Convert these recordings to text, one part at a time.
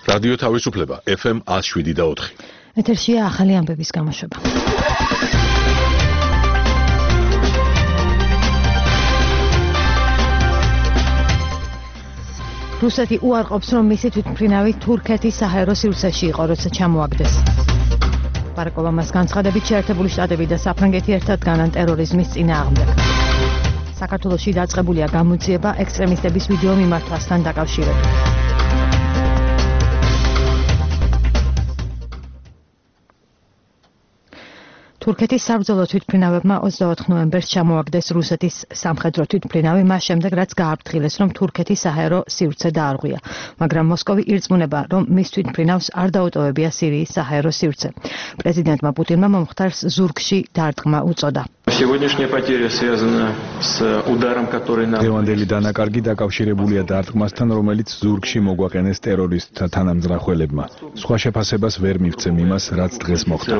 რადიო თავისუფლება FM 107.4. ეთერშია ახალი ამბების გამოშვება. რუსეთი უარყოფს, რომ მისი თვითმფრინავი თურქეთის საჰაერო სივრცეში იყო, როცა ჩამოაგდეს. ბარაკ ობამას განცხადებით შეერთებული შტატები და საფრანგეთი ერთად განან ტერორიზმის წინააღმდეგ. საქართველოში დაწყებულია გამოძიება ექსტრემისტების ვიდეო მიმართვასთან დაკავშირებით. თურქეთის საბრძოლო თვითმფრინავებმა 24 ნოემბერს ჩამოაგდეს რუსეთის სამხედრო თვითმფრინავი, მას შემდეგ რაც გააფრთხილეს, რომ თურქეთის საჰაერო სივრცე დაარღვია, მაგრამ მოსკოვი ირწმუნება, რომ მის თვითმფრინავს არ დაუტოვებია სირიის საჰაერო სივრცე. პრეზიდენტმა პუტინმა მომხდარს ზურგში დარტყმა უწოდა. დღევანდელი დანაკარგი დაკავშირებულია დარტყმასთან, რომელიც ზურგში მოგვაყენეს ტერორისტთა თანამძრახველებმა. სხვა შეფასებას ვერ მივცემ იმას, რაც დღეს მოხდა.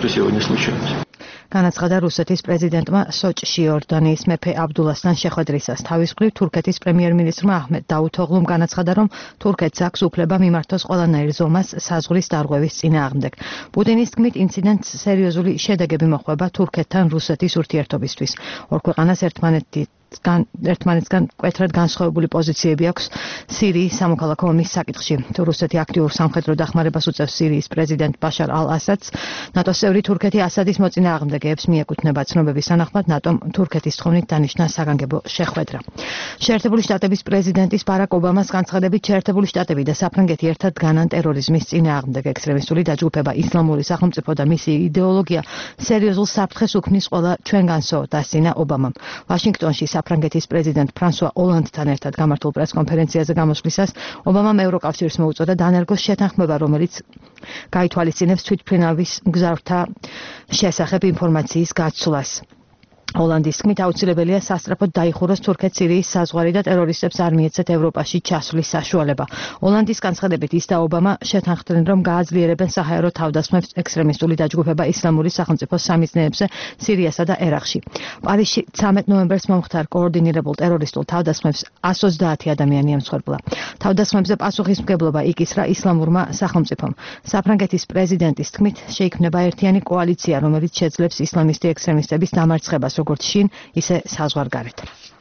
განაცხადა რუსეთის პრეზიდენტმა სოჭში იორდანიის მეფე აბდულასთან შეხვედრისას. თავის მხრივ თურქეთის პრემიერ-მინისტრმა აჰმედ დაუთოღლუმ განაცხადა, რომ თურქეთს აქვს უფლება მიმართოს ყველანაირ ზომას საზღვრის დარღვევის წინააღმდეგ. პუტინის თქმით, ინციდენტს სერიოზული შედეგები მოჰყვება თურქეთთან რუსეთის ურთიერთობისთვის. ორ ქვეყანას ერთმანეთსგან მკვეთრად განსხვავებული პოზიციები აქვს სირიის სამოქალაქო ომის საკითხში. თუ რუსეთი აქტიურ სამხედრო დახმარებას უწევს სირიის პრეზიდენტ ბაშარ ალ-ასადს, ნატოს წევრი თურქეთი ასადის მოწინააღმდეგეებს მიეკუთვნება. ცნობების თანახმად, ნატომ თურქეთის თხოვნით დანიშნა საგანგებო შეხვედრა. შეერთებული შტატების პრეზიდენტის ბარაკ ობამას განცხადებით, შეერთებული შტატები და საფრანგეთი ერთად განან ტერორიზმის წინააღმდეგ. ექსტრემისტული დაჯგუფება ისლამური სახელმწიფო და მისი იდეოლოგია სერიოზულ საფრთხეს უქმნის ყველა ჩვენგანსო, დასძინა ობამამ. ვაშინგტონში საფრანგეთის პრეზიდენტ ფრანსუა ოლანდთან ერთად გამართულ პრესკონფერენციაზე გამოსვლისას ობამამ ევროკავშირს მოუწოდა დანერგოს შეთანხმება, რომელიც გაითვალისწინებს თვითმფრინავის მგზავრთა შესახებ ინფორმაციის გაცვლას. ოლანდის თქმით, აუცილებელია სასწრაფოდ დაიხუროს თურქეთ-სირიის საზღვარი და ტერორისტებს არ მიეცეთ ევროპაში ჩასვლის საშუალება. ოლანდის განცხადებით ის და ობამა შეთანხმდნენ, რომ გააძლიერებენ საჰაერო თავდასხმებს ექსტრემისტული დაჯგუფება ისლამური სახელმწიფოს სამიზნეებზე სირიასა და ერაყში. პარიზში 13 ნოემბერს მომხდარ კოორდინირებულ ტერორისტულ თავდასხმებს 130 ადამიანი ემსხვერპლა. თავდასხმებზე პასუხისმგებლობა იკისრა ისლამურმა სახელმწიფომ. საფრანგეთის პრეზიდენტის თქმით, შეიქმნება ერთიანი კოალიცია, რომელიც შეძლებს ისლამისტი ექსტრემისტების დამარცხებას როგორც შინ, ისე საზღვარგარეთ.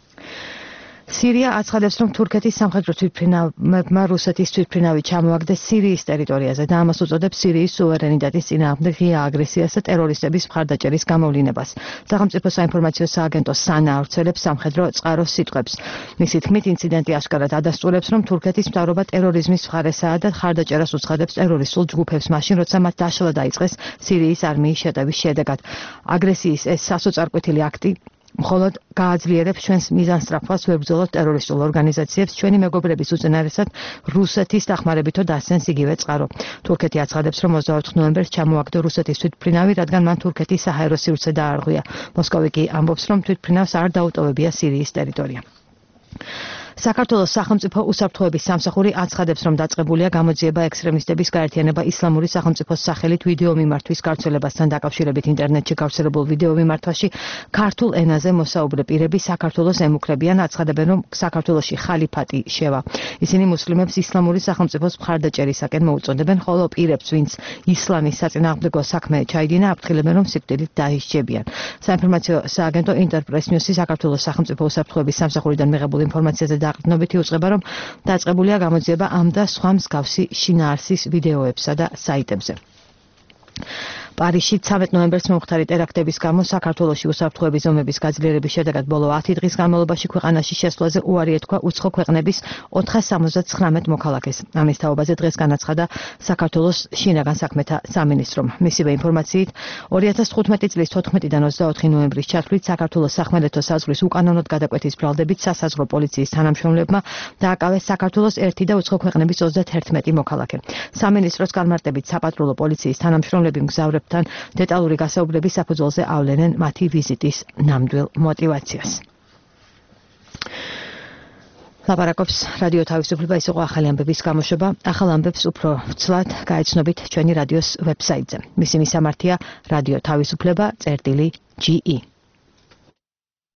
სირია აცხადებს, რომ თურქეთის სამხედრო თვითმფრინავებმა რუსეთის თვითმფრინავი ჩამოაგდეს სირიის ტერიტორიაზე და ამას უწოდებს სირიის სუვერენიტეტის წინააღმდეგ ღია აგრესიას და ტერორისტების მხარდაჭერის გამოვლინებას. სახელმწიფო საინფორმაციო სააგენტო სანა ავრცელებს სამხედრო წყაროს სიტყვებს. მისი თქმით, ინციდენტი აშკარად ადასტურებს, რომ თურქეთის მთავრობა ტერორიზმის მხარესაა და მხარდაჭერას უცხადებს ტერორისტულ ჯგუფებს მაშინ, როცა მათ დაშლა დაიწყეს სირიის არმიის შეტევის შედეგად. აგრესიის ეს სასოწარკვეთილი აქტი მხოლოდ გააძლიერებს ჩვენს მიზანსწრაფვას ვებრძოლოთ ტერორისტულ ორგანიზაციებს, ჩვენი მეგობრების უწინარესად რუსეთის დახმარებითო დასცენს იგივე წყარო. თურქეთი აცხადებს, რომ 24 ნოემბერს ჩამოაგდო რუსეთის თვითმფრინავი, რადგან მან თურქეთის საჰაერო სივრცე დაარღვია. მოსკოვი კი ამბობს, რომ თვითმფრინავს არ დაუტოვებია სირიის ტერიტორია. საქართველოს სახელმწიფო უსაფრთხოების სამსახური აცხადებს, რომ დაწყებულია გამოძიება ექსტრემისტების გაერთიანება ისლამური სახელმწიფოს სახელით ვიდეო მიმართვის გავრცელებასთან დაკავშირებით. ინტერნეტში გავრცელებულ ვიდეო მიმართვაში ქართულ ენაზე მოსაუბრე პირები საქართველოს ემუქრებიან, აცხადებენ, რომ საქართველოში ხალიფატი შევა. ისინი მუსლიმებს ისლამური სახელმწიფოს მხარდაჭერისაკენ მოუწოდებენ, ხოლო პირებს, ვინც ისლამის საწინააღმდეგო საქმე ჩაიდინა, აფრთხილებენ, რომ სიკვდილით დაისჯებიან. საინფორმაციო სააგენტო ინტერპრეს ნიუსი საქართველოს სახელმწიფო უსაფრთხოების სამსახურიდან მიღებულ ინფორმაციაზე დაყრდნობით იუწყება, რომ დაწყებულია გამოძიება ამ და სხვა მსგავსი შინაარსის ვიდეოებსა და საიტებზე. პარიზში 13 ნოემბერს მომხდარი ტერაქტების გამო საქართველოში უსაფრთხოების ზომების გაძლიერების შედეგად ბოლო 10 დღის განმავლობაში ქვეყანაში შესვლაზე უარი ეთქვა უცხო ქვეყნების 479 მოქალაქეს. ამის თაობაზე დღეს განაცხადა საქართველოს შინაგან საქმეთა სამინისტრომ. მისივე ინფორმაციით, 2015 წლის 14-დან 24 ნოემბრის ჩათვლით საქართველოს სახმელეთო საზღვრის უკანონოდ გადაკვეთის ბრალდებით სასაზღვრო პოლიციის თანამშრომლებმა დააკავეს საქართველოს ერთი და უცხო ქვეყნების 31 მოქალაქე. სამინისტროს განმარტებით საპატრულო პოლიციის თანამშრომლები მგზავრებთან დეტალური გასაუბრების საფუძველზე ავლენენ მათი ვიზიტის ნამდვილ мотивაციას. ლაპარაკობს რადიო თავისუფლება, ის იყო ახალი ამბების გამოშვება. ახალ ამბებს უფრო ვცლად გაეცნობით ჩვენი რადიოს ვებსაიტზე. მისი მისამართია რადიო თავისუფლება.ge